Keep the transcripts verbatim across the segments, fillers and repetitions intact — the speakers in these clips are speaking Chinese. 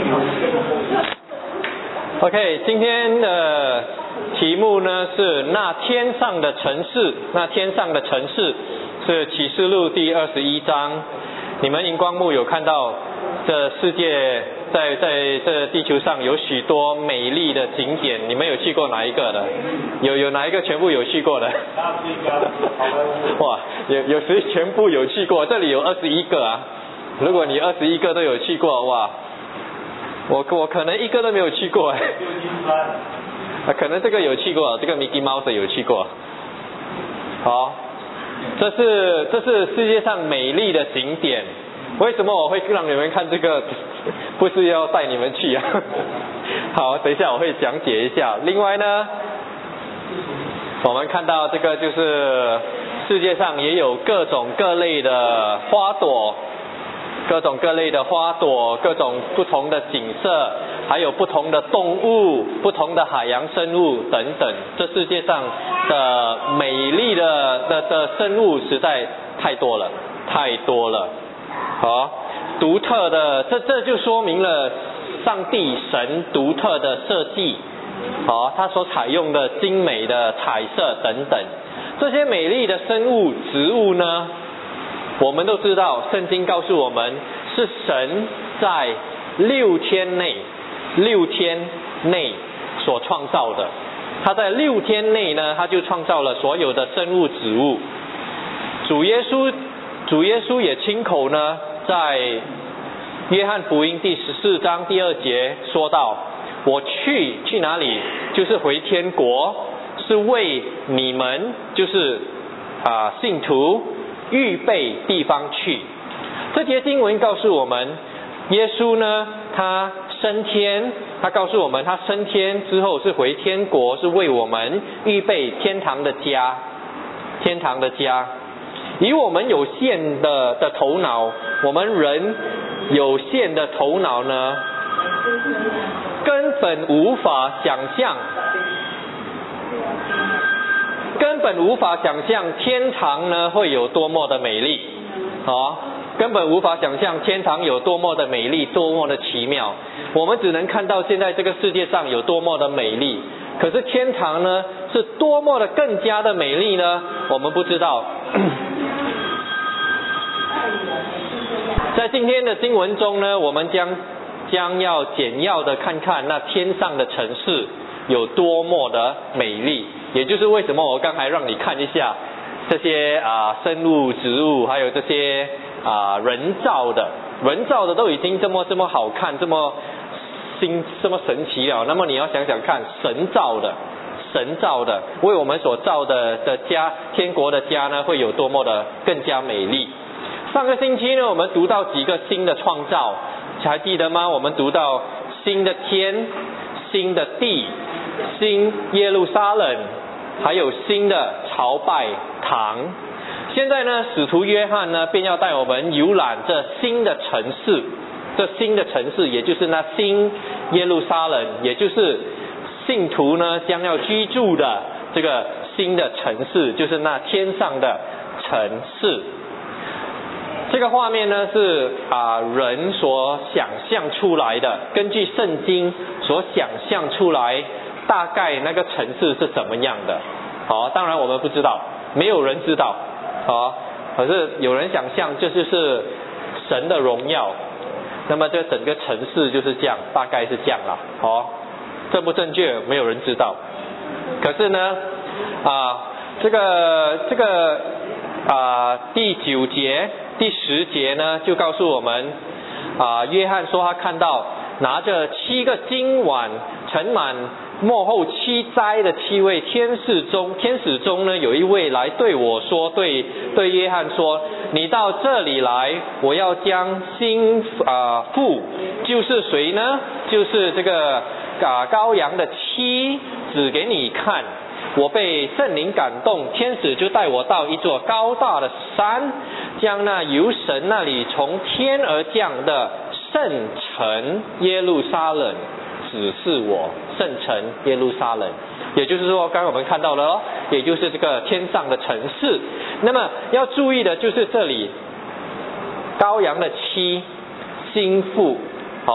OK， 今天的题目呢是那天上的城市，那天上的城市是启示录第二十一章。你们荧光幕有看到这世界在在这地球上有许多美丽的景点，你们有去过哪一个的？有有哪一个全部有去过的？哇，有有谁全部有去过？这里有二十一个啊！如果你二十一个都有去过，哇，我我可能一个都没有去过哎。啊，可能这个有去过，这个 Mickey Mouse 有去过。好，这是这是世界上美丽的景点。为什么我会让你们看这个？不是要带你们去啊。好，等一下我会讲解一下。另外呢，我们看到这个就是世界上也有各种各类的花朵，各种各类的花朵，各种不同的景色，还有不同的动物，不同的海洋生物等等。这世界上的美丽的的的生物实在太多了，太多了。好，独特的，这这就说明了上帝神独特的设计，好，他所采用的精美的彩色等等。这些美丽的生物植物呢，我们都知道圣经告诉我们是神在六天内六天内所创造的。他在六天内呢，他就创造了所有的生物植物。主耶稣主耶稣也亲口呢，在约翰福音第十四章第二节说到，我去去哪里，就是回天国，是为你们就是啊信徒预备地方去。这节经文告诉我们，耶稣呢他升天，他告诉我们他升天之后是回天国，是为我们预备天堂的家，天堂的家。以我们有限的的头脑，我们人有限的头脑呢，根本无法想象，根本无法想象天堂呢会有多么的美丽，啊，根本无法想象天堂有多么的美丽，多么的奇妙。我们只能看到现在这个世界上有多么的美丽，可是天堂呢是多么的更加的美丽呢？我们不知道。在今天的经文中呢，我们将将要简要的看看那天上的城市有多么的美丽，也就是为什么我刚才让你看一下这些啊生物植物，还有这些啊人造的，人造的都已经这么这么好看，这么新这么神奇了。那么你要想想看，神造的，神造的为我们所造的的家，天国的家呢，会有多么的更加美丽。上个星期呢，我们读到几个新的创造，还记得吗？我们读到新的天、新的地、新耶路撒冷，还有新的朝拜堂。现在呢，使徒约翰呢，便要带我们游览这新的城市，这新的城市，也就是那新耶路撒冷，也就是信徒呢将要居住的这个新的城市，就是那天上的城市。这个画面呢是啊、呃、人所想象出来的，根据圣经所想象出来，大概那个城市是怎么样的。好，当然我们不知道，没有人知道。好，可是有人想象这就是神的荣耀。那么这整个城市就是这样，大概是这样啦。好，正不正确没有人知道。可是呢啊这个这个啊第九节第十节呢，就告诉我们，啊，约翰说他看到拿着七个金碗盛满末后七灾的七位天使中，天使中呢有一位来对我说，对对约翰说，你到这里来，我要将新啊妇，就是谁呢？就是这个啊羔羊的妻指给你看。我被圣灵感动，天使就带我到一座高大的山，将那由神那里从天而降的圣城耶路撒冷指示我。圣城耶路撒冷，也就是说刚刚我们看到了哦，也就是这个天上的城市。那么要注意的就是这里羔羊的妻心腹，哦，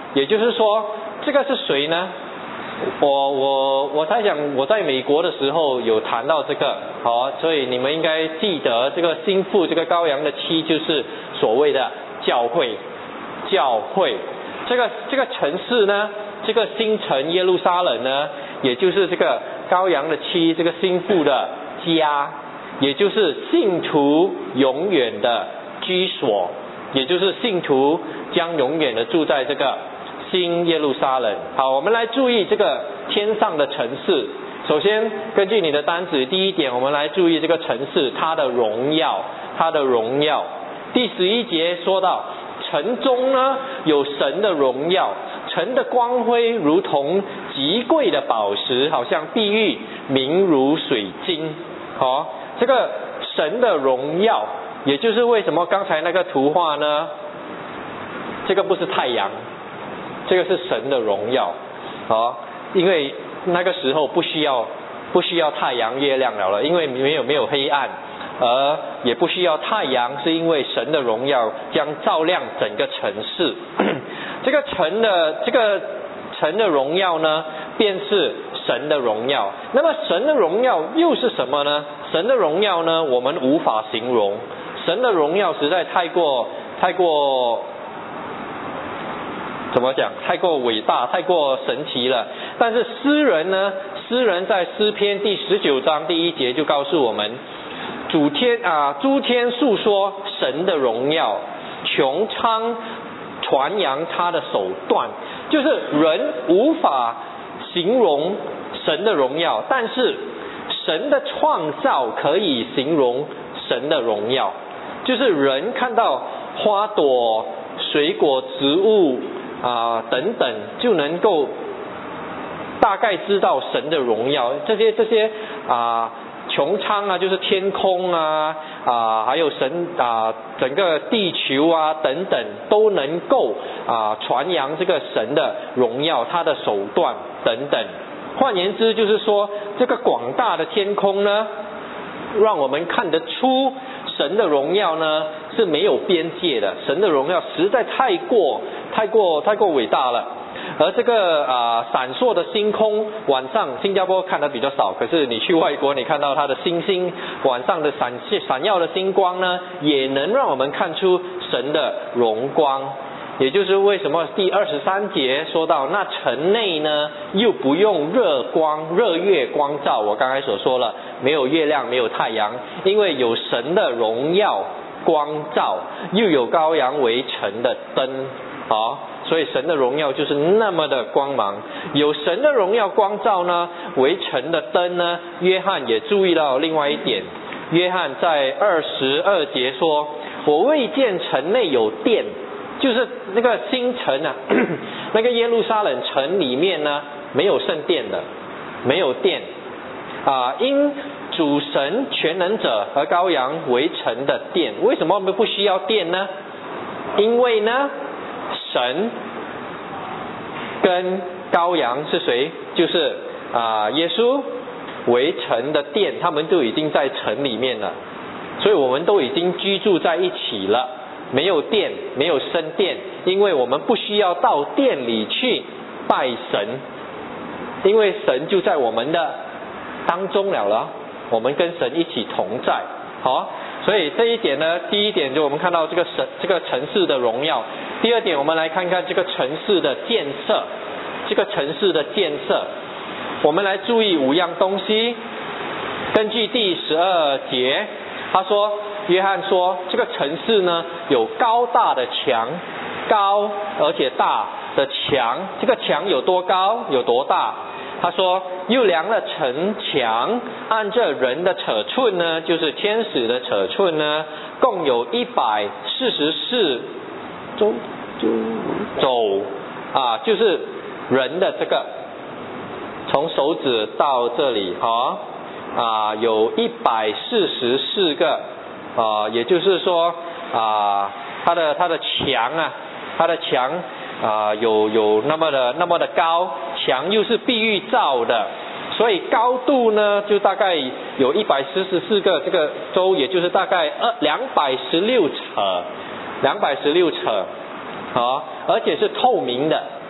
也就是说，这个是谁呢？我我我在想，我在美国的时候有谈到这个，好，所以你们应该记得这个心腹这个羔羊的妻就是所谓的教会，教会这个这个城市呢，这个新城耶路撒冷呢，也就是这个羔羊的妻这个心腹的家，也就是信徒永远的居所，也就是信徒将永远的住在这个新耶路撒冷。好，我们来注意这个天上的城市。首先根据你的单子，第一点我们来注意这个城市它的荣耀，它的荣耀。第十一节说到城中呢有神的荣耀，城的光辉如同极贵的宝石，好像碧玉，明如水晶。好，这个神的荣耀，也就是为什么刚才那个图画呢，这个不是太阳，这个是神的荣耀。好，因为那个时候不需要不需要太阳月亮了了，因为没有没有黑暗，而也不需要太阳，是因为神的荣耀将照亮整个城市。这个城的这个城的荣耀呢，便是神的荣耀。那么神的荣耀又是什么呢？神的荣耀呢，我们无法形容。神的荣耀实在太过太过怎么讲？太过伟大，太过神奇了。但是诗人呢，诗人在诗篇第十九章第一节就告诉我们，主天啊，诸天述说神的荣耀，穹苍传扬他的手段。就是人无法形容神的荣耀，但是神的创造可以形容神的荣耀。就是人看到花朵、水果、植物啊、等等，就能够大概知道神的荣耀。这些这些啊。穹苍啊，就是天空啊，啊，还有神啊，整个地球啊等等，都能够啊传扬这个神的荣耀，他的手段等等。换言之，就是说这个广大的天空呢，让我们看得出神的荣耀呢是没有边界的，神的荣耀实在太过太过太过伟大了。而这个啊、呃、闪烁的星空，晚上新加坡看得比较少，可是你去外国，你看到它的星星晚上的闪闪耀的星光呢，也能让我们看出神的荣光。也就是为什么第二十三节说到，那城内呢又不用热光热月光照。我刚才所说了，没有月亮，没有太阳，因为有神的荣耀光照，又有羔羊为城的灯。好，所以神的荣耀就是那么的光芒。有神的荣耀光照呢，为城的灯呢，约翰也注意到另外一点。约翰在二十二节说，我未见城内有殿，就是那个新城啊，那个耶路撒冷城里面呢没有圣殿的，没有殿啊，因主神全能者和羔羊为城的殿。为什么我们不需要殿呢？因为呢神跟羔羊是谁？就是啊耶稣为城的殿，他们都已经在城里面了，所以我们都已经居住在一起了。没有殿，没有圣殿，因为我们不需要到殿里去拜神，因为神就在我们的当中了了，我们跟神一起同在。好，所以这一点呢，第一点就我们看到这个神这个城市的荣耀。第二点，我们来看看这个城市的建设，这个城市的建设，我们来注意五样东西。根据第十二节，他说，约翰说，这个城市呢有高大的墙，高而且大的墙。这个墙有多高，有多大？他说，又量了城墙，按这人的尺寸呢，就是天使的尺寸呢，共有一百四十四周走啊，就是人的这个从手指到这里啊啊，有一百四十四个啊，也就是说啊，它的它的墙啊，它的墙啊有有那么的那么的高，墙又是碧玉造的，所以高度呢就大概有一百四十四个这个周，也就是大概二两百十六尺，两百十六尺。好，而且是透明的，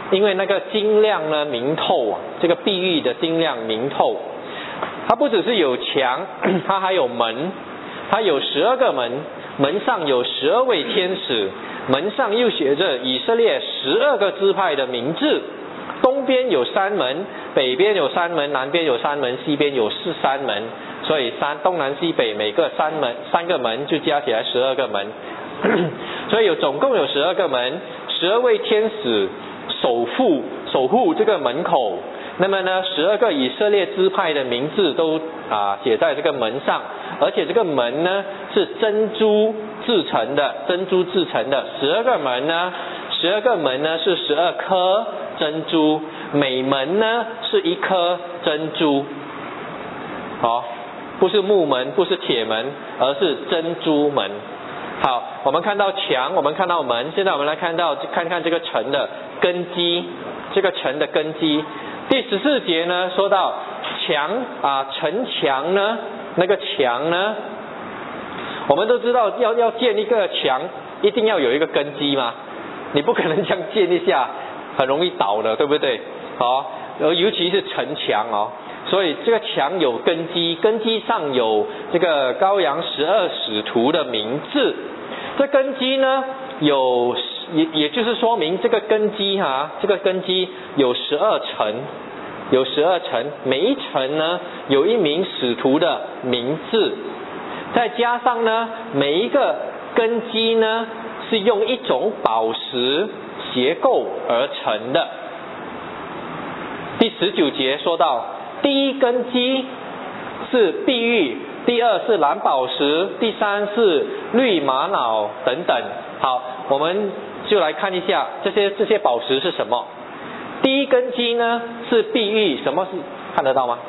因为那个晶亮呢明透啊，这个碧玉的晶亮明透，它不只是有墙，它还有门，它有十二个门，门上有十二位天使，门上又写着以色列十二个支派的名字。东边有三门，北边有三门，南边有三门，西边有四三门，所以三东南西北每个三门三个门就加起来十二个门，所以有总共有十二个门，十二位天使守护守护这个门口。那么呢，十二个以色列支派的名字都啊写在这个门上，而且这个门呢是珍珠制成的，珍珠制成的。十二个门呢，十二个门呢是十二颗珍珠，每门呢是一颗珍珠。好，不是木门，不是铁门，而是珍珠门。好，我们看到墙，我们看到门，现在我们来看到看看这个城的根基，这个城的根基。第十四节呢说到墙啊，城墙呢，那个墙呢，我们都知道要要建一个墙，一定要有一个根基嘛，你不可能这样建一下，很容易倒的，对不对？好，尤其是城墙哦，所以这个墙有根基，根基上有这个羔羊十二使徒的名字。这根基呢有，也也就是说明这个根基哈、啊，这个根基有十二层，有十二层，每一层呢有一名使徒的名字，再加上呢每一个根基呢是用一种宝石结构而成的。第十九节说到，第一根基是碧玉，第二是蓝宝石，第三是绿玛瑙等等。好，我们就来看一下这些这些宝石是什么。第一根基呢是碧玉，什么是看得到吗？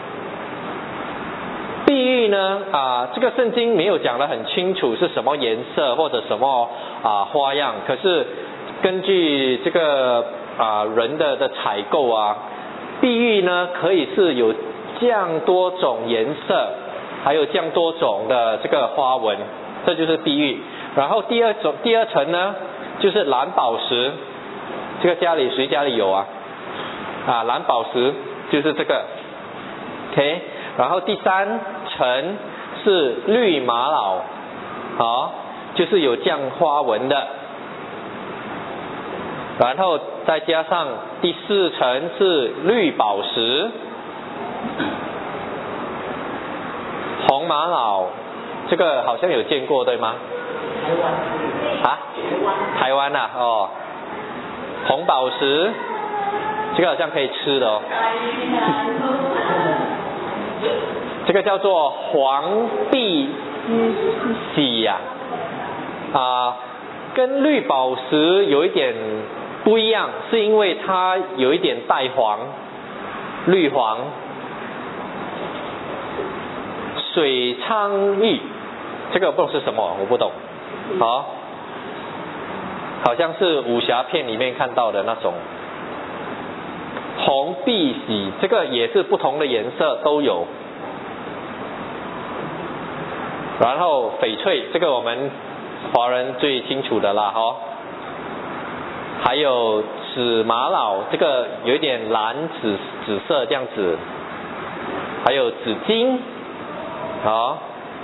碧玉呢啊，这个圣经没有讲得很清楚是什么颜色或者什么啊花样，可是根据这个啊人的的采购啊，碧玉呢可以是有这样多种颜色，还有这样多种的这个花纹，这就是碧玉。然后第二种第二层呢就是蓝宝石，这个家里谁家里有啊？啊，蓝宝石就是这个 ，OK。然后第三层是绿玛瑙，好，就是有这样花纹的。然后再加上第四层是绿宝石，红玛瑙，这个好像有见过对吗？啊？台湾啊，哦，红宝石，这个好像可以吃的哦。这个叫做黄碧玺呀，啊，跟绿宝石有一点不一样，是因为它有一点带黄，绿黄。水苍玉，这个不懂是什么，我不懂。好，好像是武侠片里面看到的那种。红碧玺，这个也是不同的颜色都有。然后翡翠，这个我们华人最清楚的啦，哈。还有紫玛瑙，这个有一点蓝紫紫色这样子。还有紫金，好。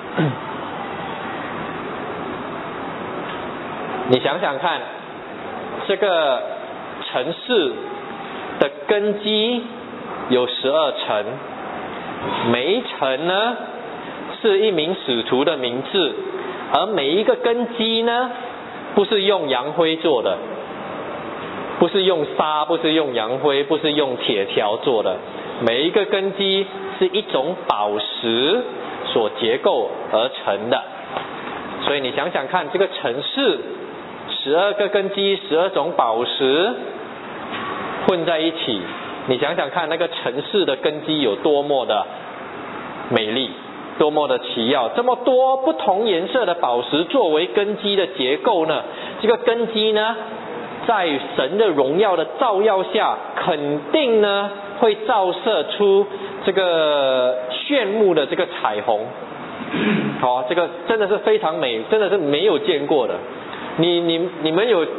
你想想看，这个城市的根基有十二层，每一层呢是一名使徒的名字，而每一个根基呢不是用洋灰做的，不是用沙，不是用洋灰，不是用铁条做的，每一个根基是一种宝石所结构而成的。所以你想想看，这个城市十二个根基，十二种宝石混在一起，你想想看那个城市的根基有多么的美丽，多么的奇耀，这么多不同颜色的宝石作为根基的结构呢，这个根基呢在神的荣耀的照耀下，肯定呢会照射出这个炫目的这个彩虹。好，这个真的是非常美，真的是没有见过的。你你你们有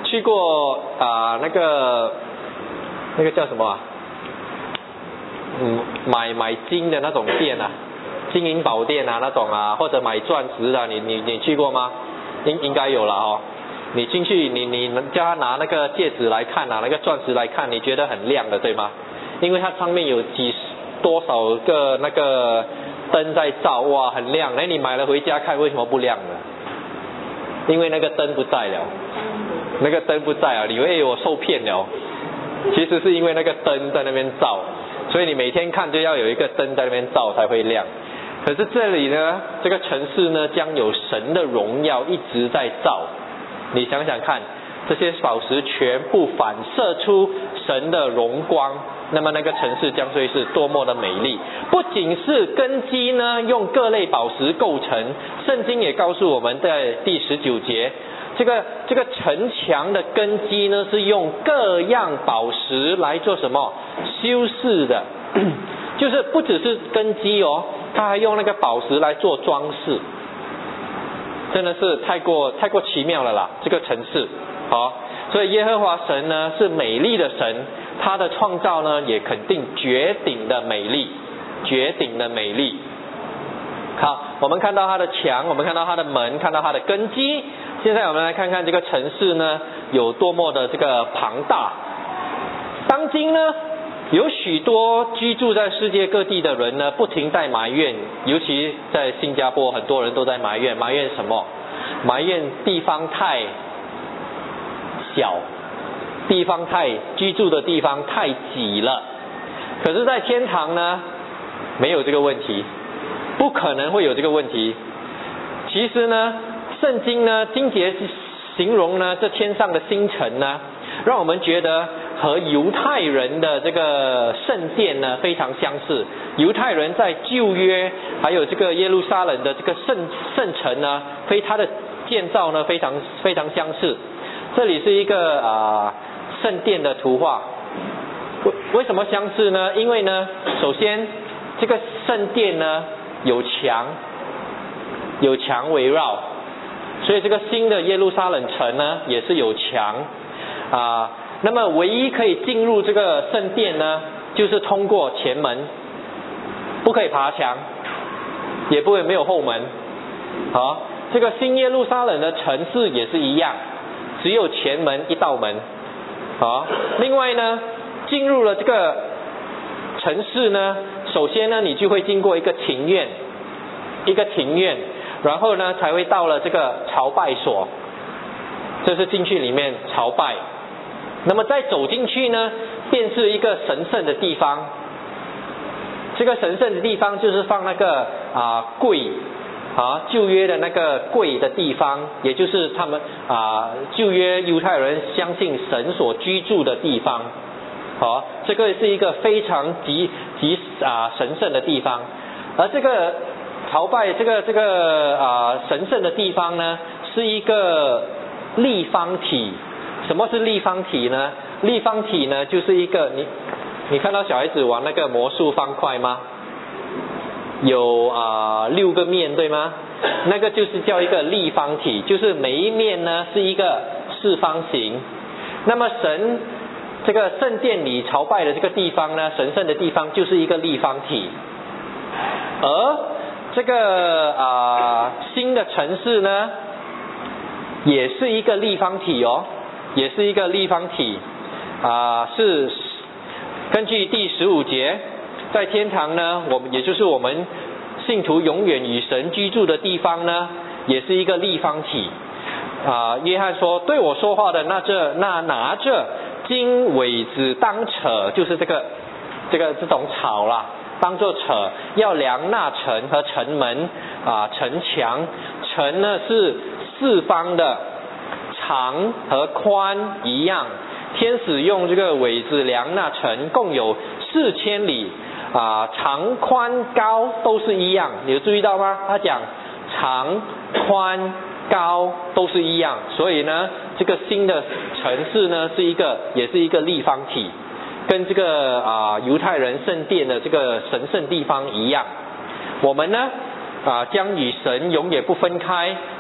去过啊、呃、那个那个叫什么啊？嗯，买买金的那种店啊，金银宝店啊那种啊，或者买钻石的，你你你去过吗？应应该有了哦。你进去，你你叫他拿那个戒指来看啊，那个钻石来看，你觉得很亮的，对吗？因为它上面有几十多少个那个灯在照，哇，很亮。哎，你买了回家看，为什么不亮呢？因为那个灯不在了，那个灯不在啊，你以为我受骗了？其实是因为那个灯在那边照，所以你每天看就要有一个灯在那边照才会亮。可是这里呢，这个城市呢，将有神的荣耀一直在照。你想想看，这些宝石全部反射出神的荣光，那么那个城市将会是多么的美丽。不仅是根基呢用各类宝石构成，圣经也告诉我们在第十九节，这个这个城墙的根基呢是用各样宝石来做什么修饰的，就是不只是根基哦，他还用那个宝石来做装饰，真的是太过太过奇妙了啦，这个城市。好，所以耶和华神呢是美丽的神，他的创造呢也肯定绝顶的美丽，绝顶的美丽。好，我们看到他的墙，我们看到他的门，看到他的根基。现在我们来看看这个城市呢有多么的这个庞大。当今呢有许多居住在世界各地的人呢不停在埋怨，尤其在新加坡很多人都在埋怨，埋怨什么？埋怨地方太小，地方太居住的地方太挤了。可是在天堂呢没有这个问题，不可能会有这个问题。其实呢圣经呢经节形容呢这天上的星辰呢，让我们觉得和犹太人的这个圣殿呢非常相似。犹太人在旧约还有这个耶路撒冷的这个圣圣城呢，非它的建造呢非常非常相似。这里是一个啊、呃、圣殿的图画。为为什么相似呢？因为呢首先这个圣殿呢有墙，有墙围绕，所以这个新的耶路撒冷城呢也是有墙啊、呃。那么唯一可以进入这个圣殿呢，就是通过前门，不可以爬墙，也不会没有后门。好，这个新耶路撒冷的城市也是一样，只有前门一道门。好，另外呢，进入了这个城市呢，首先呢，你就会经过一个庭院，一个庭院，然后呢，才会到了这个朝拜所，这是进去里面朝拜。那么再走进去呢，便是一个神圣的地方。这个神圣的地方就是放那个啊、呃、柜啊旧约的那个柜的地方，也就是他们啊、呃、旧约犹太人相信神所居住的地方。好，这个是一个非常极极啊、呃、神圣的地方。而这个朝拜这个这个啊、呃、神圣的地方呢，是一个立方体。什么是立方体呢？立方体呢，就是一个你你看到小孩子玩那个魔术方块吗？有啊、呃、六个面对吗？那个就是叫一个立方体，就是每一面呢是一个四方形。那么神这个圣殿里朝拜的这个地方呢，神圣的地方就是一个立方体。而这个啊、呃、新的城市呢，也是一个立方体哦。也是一个立方体啊、呃，是根据第十五节，在天堂呢，我们也就是我们信徒永远与神居住的地方呢，也是一个立方体啊、呃。约翰说：“对我说话的那这那拿着金苇子当扯，就是这个这个这种草啦，当做扯，要量那城和城门啊、呃、城墙，城呢是四方的。”长和宽一样，天使用这个苇子量那城，共有四千里啊、呃，长宽高都是一样，你有注意到吗？他讲长宽高都是一样，所以呢，这个新的城市呢是一个也是一个立方体，跟这个啊、呃、犹太人圣殿的这个神圣地方一样。我们呢啊、呃、将与神永远不分开，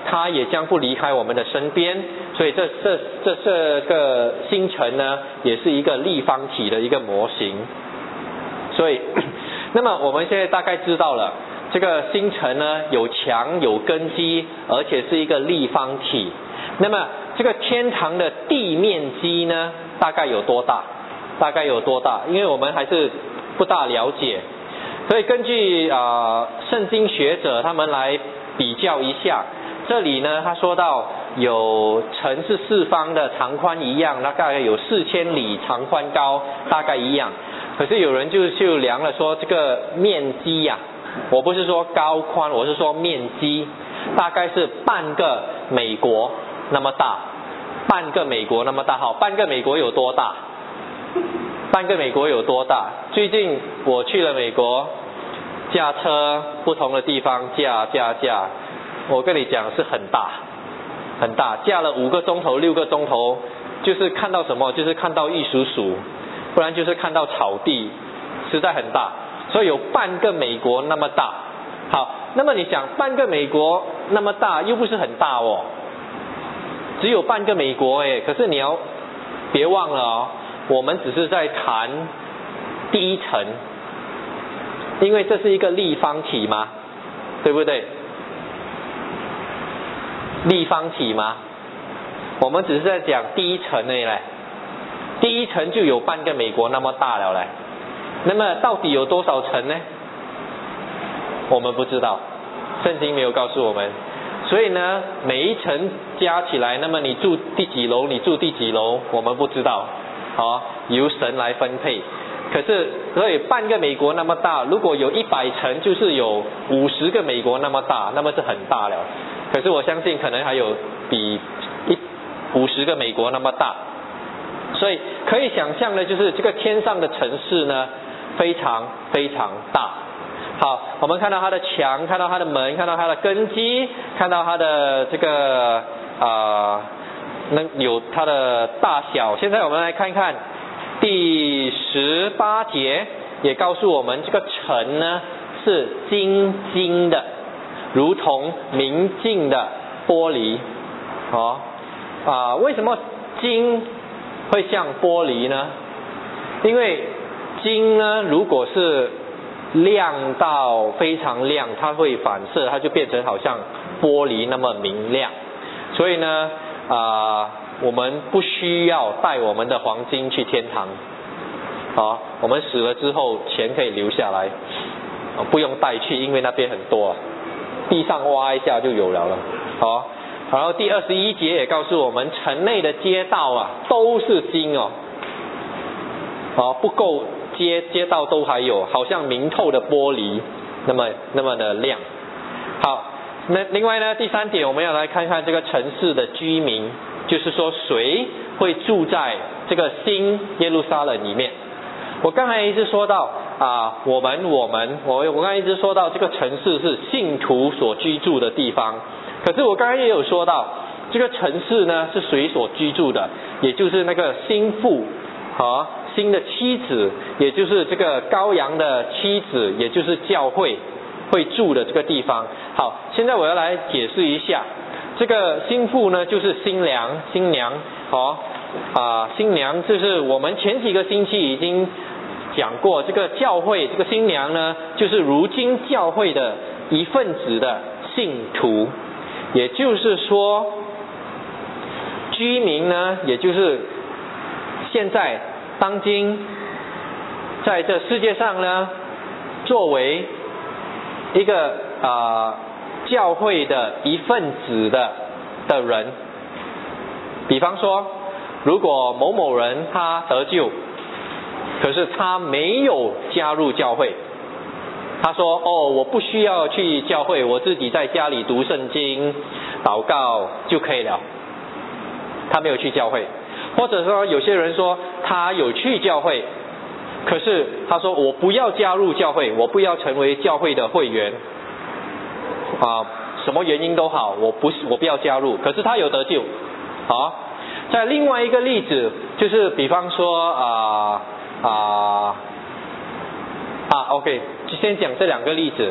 它也将不离开我们的身边。所以这这这这个星辰呢，也是一个立方体的一个模型。所以，那么我们现在大概知道了，这个星辰呢有墙有根基，而且是一个立方体。那么这个天堂的地面积呢，大概有多大？大概有多大？因为我们还是不大了解，所以根据啊、呃、圣经学者他们来比较一下。这里呢，他说到有城是四方的，长宽一样，大概有四千里，长宽高大概一样。可是有人就就量了说这个面积呀、啊，我不是说高宽，我是说面积，大概是半个美国那么大，半个美国那么大。好，半个美国有多大？半个美国有多大？最近我去了美国，驾车不同的地方驾驾驾，我跟你讲是很大很大，驾了五个钟头六个钟头，就是看到什么？就是看到玉蜀黍，不然就是看到草地，实在很大。所以有半个美国那么大。好，那么你想半个美国那么大又不是很大哦，只有半个美国诶，可是你要别忘了哦，我们只是在谈第一层，因为这是一个立方体嘛，对不对？立方体嘛，我们只是在讲第一层而已嘞，第一层就有半个美国那么大了嘞。那么到底有多少层呢？我们不知道，圣经没有告诉我们。所以呢，每一层加起来，那么你住第几楼，你住第几楼，我们不知道，好，由神来分配。可是，所以半个美国那么大，如果有一百层，就是有五十个美国那么大，那么是很大了。可是我相信，可能还有比一五十个美国那么大。所以可以想象的，就是这个天上的城市呢，非常非常大。好，我们看到它的墙，看到它的门，看到它的根基，看到它的这个啊，那、呃、有它的大小。现在我们来看看第十八节，也告诉我们这个城呢是晶晶的，如同明镜的玻璃。哦啊、呃，为什么晶会像玻璃呢？因为晶呢，如果是亮到非常亮，它会反射，它就变成好像玻璃那么明亮。所以呢，啊、呃，我们不需要带我们的黄金去天堂。好，我们死了之后，钱可以留下来，不用带去，因为那边很多，地上挖一下就有了了。好，然后第二十一节也告诉我们，城内的街道啊，都是金哦。好，不够。街街道都还有，好像明透的玻璃，那么那么的亮。好，那另外呢，第三点我们要来看看这个城市的居民，就是说谁会住在这个新耶路撒冷里面。我刚才一直说到啊，我们我们我我刚才一直说到这个城市是信徒所居住的地方，可是我刚才也有说到这个城市呢是谁所居住的，也就是那个新妇和新的妻子，也就是这个羔羊的妻子，也就是教会会住的这个地方。好，现在我要来解释一下，这个新妇呢就是新娘，新娘，好啊，新娘就是我们前几个星期已经讲过，这个教会这个新娘呢，就是如今教会的一份子的信徒，也就是说，居民呢，也就是现在。当今在这世界上呢，作为一个啊、呃、教会的一份子的的人，比方说，如果某某人他得救，可是他没有加入教会，他说哦，我不需要去教会，我自己在家里读圣经、祷告就可以了，他没有去教会。或者说有些人说他有去教会，可是他说我不要加入教会，我不要成为教会的会员啊，什么原因都好，我不我不要加入，可是他有得救。好，在另外一个例子就是比方说啊啊啊 OK 就先讲这两个例子。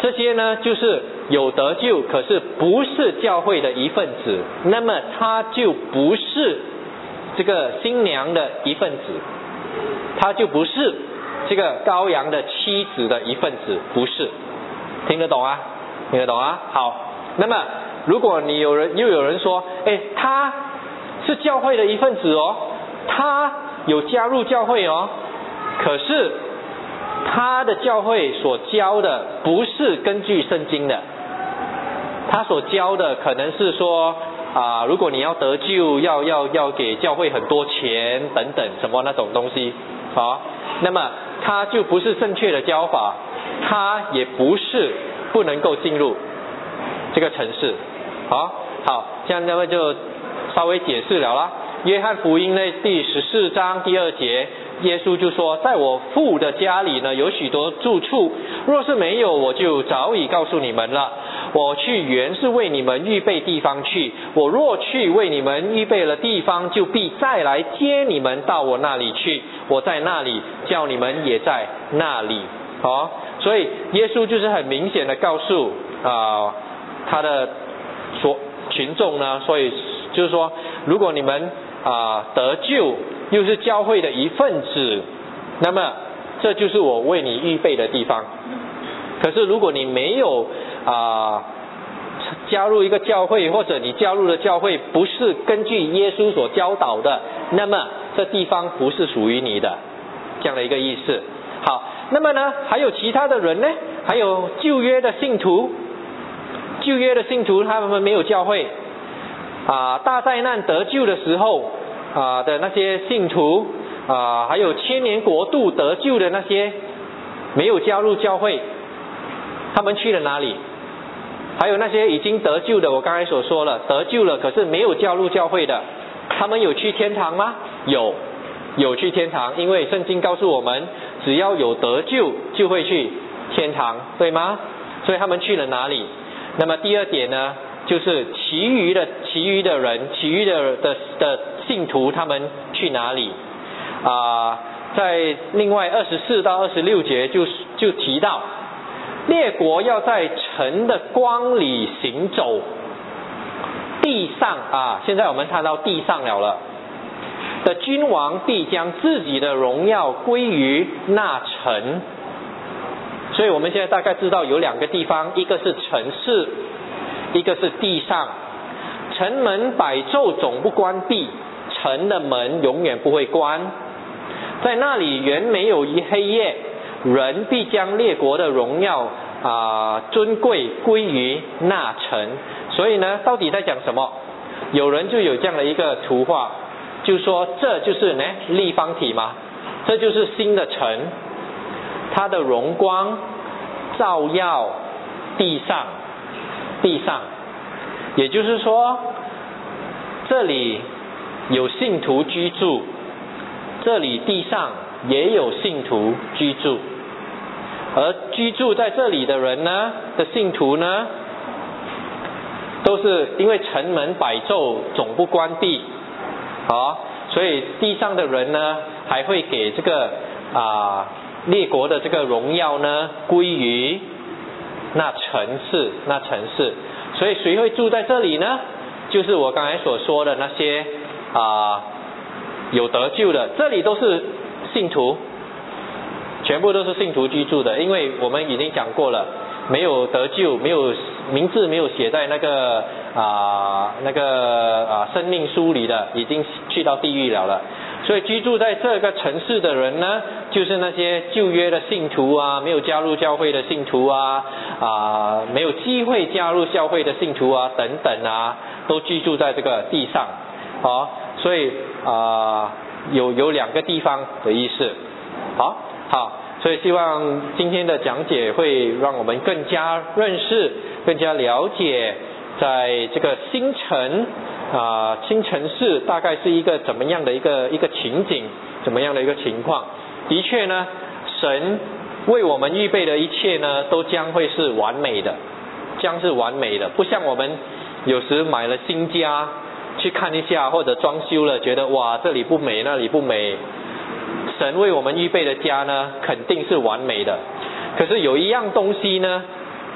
这些呢就是有得救，可是不是教会的一份子，那么他就不是这个新娘的一份子，他就不是这个羔羊的妻子的一份子，不是。听得懂啊？听得懂啊？好，那么如果你有人又有人说，哎，他是教会的一份子哦，他有加入教会哦，可是他的教会所教的不是根据圣经的，他所教的可能是说啊、呃，如果你要得救，要要要给教会很多钱等等什么那种东西啊，那么他就不是正确的教法，他也不是不能够进入这个城市。好，好，这样那么就稍微解释了啦。约翰福音的第十四章第二节，耶稣就说，在我父的家里呢有许多住处，若是没有，我就早已告诉你们了。我去原是为你们预备地方去，我若去为你们预备了地方，就必再来接你们到我那里去，我在那里，叫你们也在那里。好，所以耶稣就是很明显的告诉啊、呃、他的所群众呢，所以就是说，如果你们啊、呃、得救，又是教会的一份子，那么这就是我为你预备的地方。可是如果你没有啊、呃、加入一个教会，或者你加入的教会不是根据耶稣所教导的，那么这地方不是属于你的，这样的一个意思。好，那么呢还有其他的人呢，还有旧约的信徒，旧约的信徒他们没有教会啊、呃，大灾难得救的时候啊、呃、的那些信徒啊、呃，还有千年国度得救的那些没有加入教会，他们去了哪里？还有那些已经得救的，我刚才所说了，得救了可是没有加入教会的，他们有去天堂吗？有，有去天堂，因为圣经告诉我们，只要有得救就会去天堂，对吗？所以他们去了哪里？那么第二点呢，就是其余的其余的人，其余的的的信徒，他们去哪里？啊、呃，在另外二十四到二十六节就就提到，列国要在晨的光里行走，地上啊，现在我们看到地上了了的君王必将自己的荣耀归于那城。所以我们现在大概知道有两个地方，一个是城市，一个是地上。城门百昼总不关闭，城的门永远不会关，在那里原没有一黑夜，人必将列国的荣耀啊、呃、尊贵归于那城。所以呢，到底在讲什么？有人就有这样的一个图画，就说这就是呢立方体嘛，这就是新的城，它的荣光照耀地上，地上，也就是说，这里有信徒居住，这里地上也有信徒居住，而居住在这里的人呢的信徒呢，都是因为城门百昼总不关闭，好，所以地上的人呢还会给这个啊、呃、列国的这个荣耀呢归于那城市，那城市。所以谁会住在这里呢？就是我刚才所说的那些啊、呃、有得救的，这里都是信徒，全部都是信徒居住的。因为我们已经讲过了，没有得救，没有名字没有写在那个啊、呃、那个啊、呃、生命书里的，已经去到地狱了了。所以居住在这个城市的人呢，就是那些旧约的信徒啊，没有加入教会的信徒啊，啊、呃、没有机会加入教会的信徒啊等等啊，都居住在这个地上。好，所以啊、呃、有有两个地方的意思。好，好。所以希望今天的讲解会让我们更加认识、更加了解，在这个新城啊、呃、新城市大概是一个怎么样的一个一个情景，怎么样的一个情况。的确呢，神为我们预备的一切呢，都将会是完美的，将是完美的。不像我们有时买了新家去看一下，或者装修了，觉得哇这里不美那里不美。神为我们预备的家呢，肯定是完美的。可是有一样东西呢，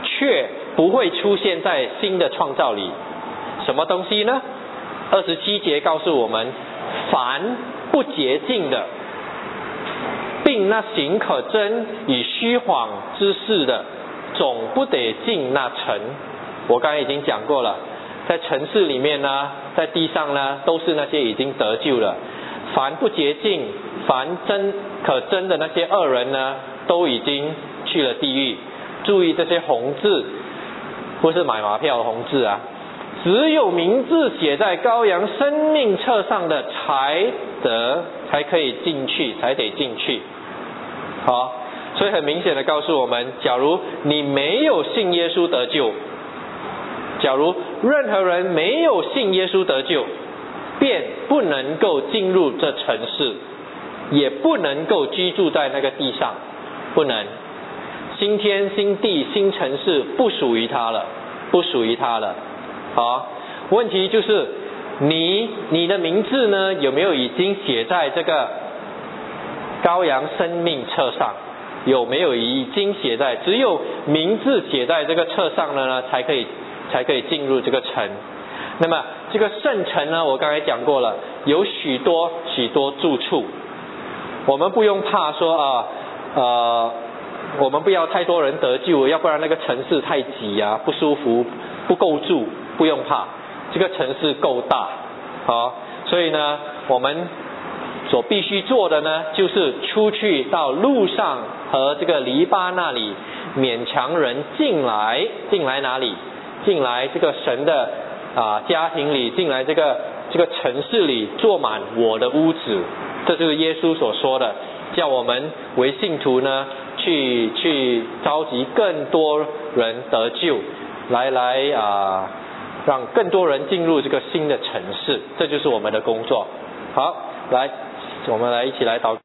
却不会出现在新的创造里。什么东西呢？二十七节告诉我们，凡不洁净的，并那行可憎与虚谎之事的，总不得进那城。我刚才已经讲过了，在城市里面呢，在地上呢，都是那些已经得救了。凡不洁净、凡真可憎的那些恶人呢，都已经去了地狱。注意这些红字，不是买马票的红字啊，只有名字写在羔羊生命册上的才得才可以进去，才得进去。好，所以很明显的告诉我们，假如你没有信耶稣得救，假如任何人没有信耶稣得救，便不能够进入这城市，也不能够居住在那个地上，不能。新天新地新城市不属于他了，不属于他了。好，问题就是你你的名字呢，有没有已经写在这个羔羊生命册上？有没有已经写在？只有名字写在这个册上了呢，才可以才可以进入这个城。那么这个圣城呢，我刚才讲过了，有许多许多住处，我们不用怕说啊呃我们不要太多人得救，要不然那个城市太挤啊，不舒服，不够住。不用怕，这个城市够大。好，所以呢，我们所必须做的呢，就是出去到路上和这个篱笆那里，勉强人进来，进来哪里？进来这个神的啊家庭里，进来这个这个城市里，坐满我的屋子。这就是耶稣所说的，叫我们为信徒呢，去去召集更多人得救，来来啊，让更多人进入这个新的城市，这就是我们的工作。好，来，我们来一起来祷告。